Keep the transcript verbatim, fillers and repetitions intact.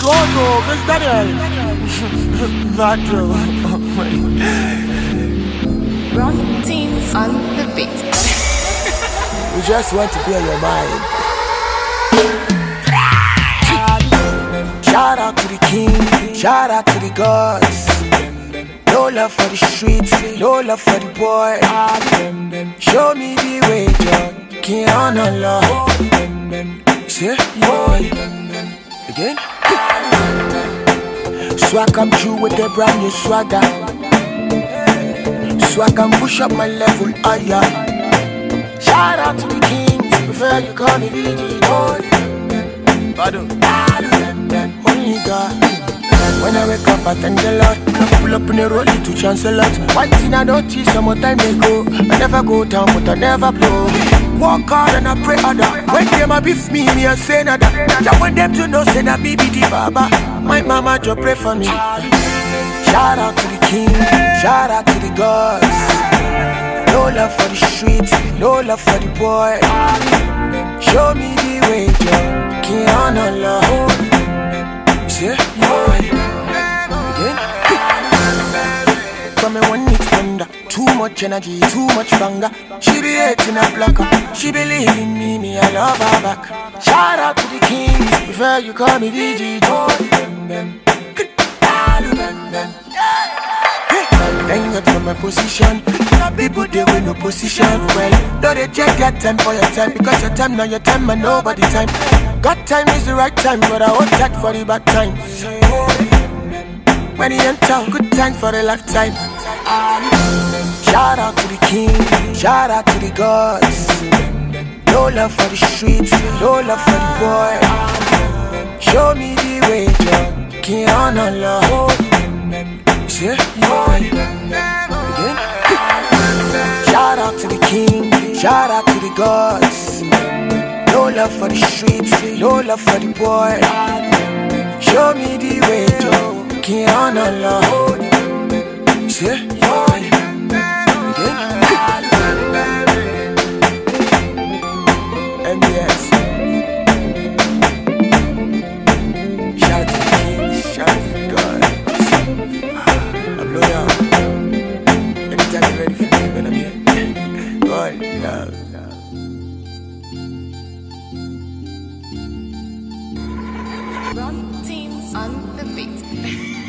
Gogo, Chris Daniel. Vadro. Run teams on the beat. We just want to be on your mind. Shout out to the king, shout out to the gods. No love for the streets, no love for the boy. Show me the way, John. Can't honor love. See? Again? So I come through with a brand new swagger. So I can push up my level higher. Shout out to the kings, prefer you call me V G. Only God. When I wake up, I thank the Lord. Pull up in a rollie to chance a lot. One thing I notice, some more time they go. I never go down, but I never blow. Walk hard and I pray harder. When them a beef me, me a say nada. I want them to know, say that me be the baba. My mama just pray for me. Shout out to the king, shout out to the gods. No love for the streets, no love for the boy. Show me the way, Joe. Can't honor love. See? From me one it's under. Too much energy, too much banger. She be hating a blocker. She believe in me, me I love her back. Shout out to the kings, prefer you call me V G. Thank God for my position. Some people they win no position. Well, no they check their time for your time. Because your time now your time and nobody time. God time is the right time, but I hold that for the bad times. When you enter, good time for a lifetime. Shout out to the king, shout out to the gods. No love for the streets, no love for the boy. Show me the way, Joe. Can't honor love. See? Again? Shout out to the king, shout out to the gods. No love for the streets, no love for the boy. Show me the way, Joe. Can't honor love. See? Again? M B S. Shout out to the king, shout out to the gods. I blow you out. Anytime you're ready for me, when I'm here. God, love. Run teams on the beat.